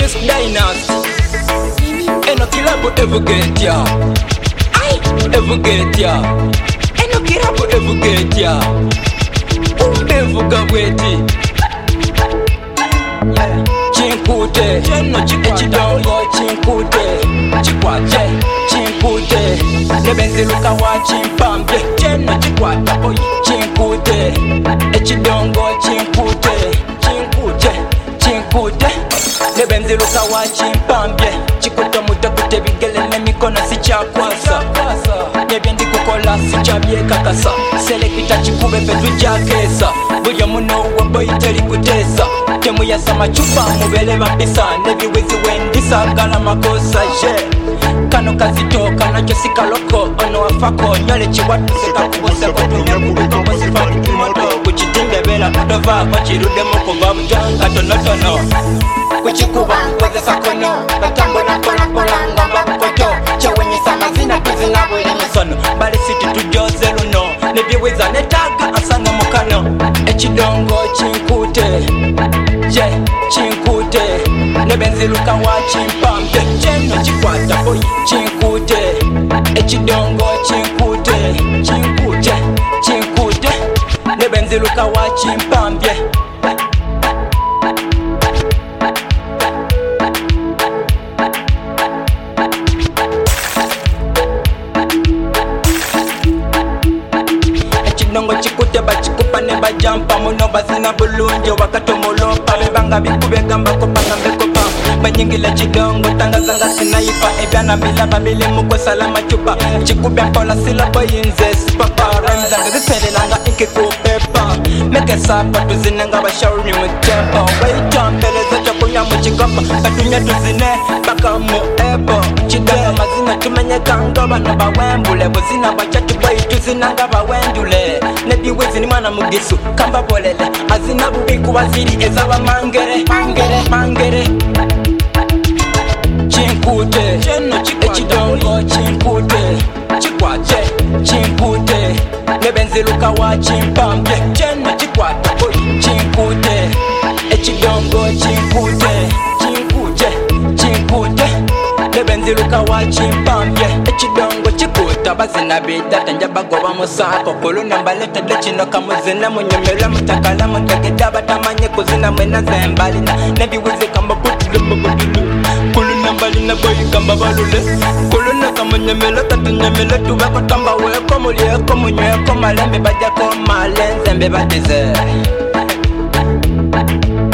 Chris Dynasty. Eno kilabu ever get ya. Ay, ever get ya. Eno kilabu ever get ya. Evuga bweti. Chinkute, echidongo chinkute, chikwate, chinkute, nebenziluka wa chimpambye, cheno chikwata boy, chinkute, echidongo chinkute, chinkute, chinkute, nebenziluka wa chimpambye, chikuta mutakute bigele nemikono sichakwasa, nebyendi kukola sichabyekakasa, selekita chikube petu jakesa, buya muno wa boy teli kutesa. Temu ya sama chupa mubele bambisa nebiwezi wendisa gala makosa je kano kazitoka nacho sikaloko ono wafako nyole chiwatu seka kubose kotunya kubiko mosifani kimoto kuchitimbe bela dova bachirude moko babujanga tonotono kuchikuba kweze sakono batambo na kola kola ngamba kukoto chewenye sama zina kuzina bwele misono bali siti tujoze luno nebiweza netaga asanga mukano echidongo chinkute je chinkute nebenziluka wa chimpambe cheno chikwata boy chinkute echidongo chinkute chinkute chinkute nebenziluka wa chimpambe echidongo chikute bachikupa ne bajampa muno bazina bulunjo wakatomolopa bebanga bikube gamba kopanga bekopa banyingila chidongo tanga zanga sinaipa ebyana bila babili muko salama chupa chikube mpola sila boyinze papa ramzanga ziselelanga ikikupepa meke sapa tuzinanga bashauri mutempo waitambeleza chakunya muchikapa batunya tuzine baka mu ebo chidongo mazina tumenyekanga bano bawembule buzina bachatu boy tuzinanga bawendule nebiwezi ni mwana mugisu kamba bolele azina bubiku baziri ezaba mangere mangere mangere chinkute echidongo chinkute chikwate chinkute nebenziluka wa chimpambye cheno chikwata boy chinkute echidongo chinkute chinkute chinkute nebenziluka wa chimpambye echidongo chikuta bazina bidata njabagoba musako kuluna mbaleta dechino kamuzina munyemela mutakala mutegeda batamanye kuzina mwena zembalina nebiwize kamba butulu kuluna mbalina boy kamba balule kuluna kamunyemela tatunyemela tubako tamba weko mulieko munyweko malembe bajako malenze mbe batize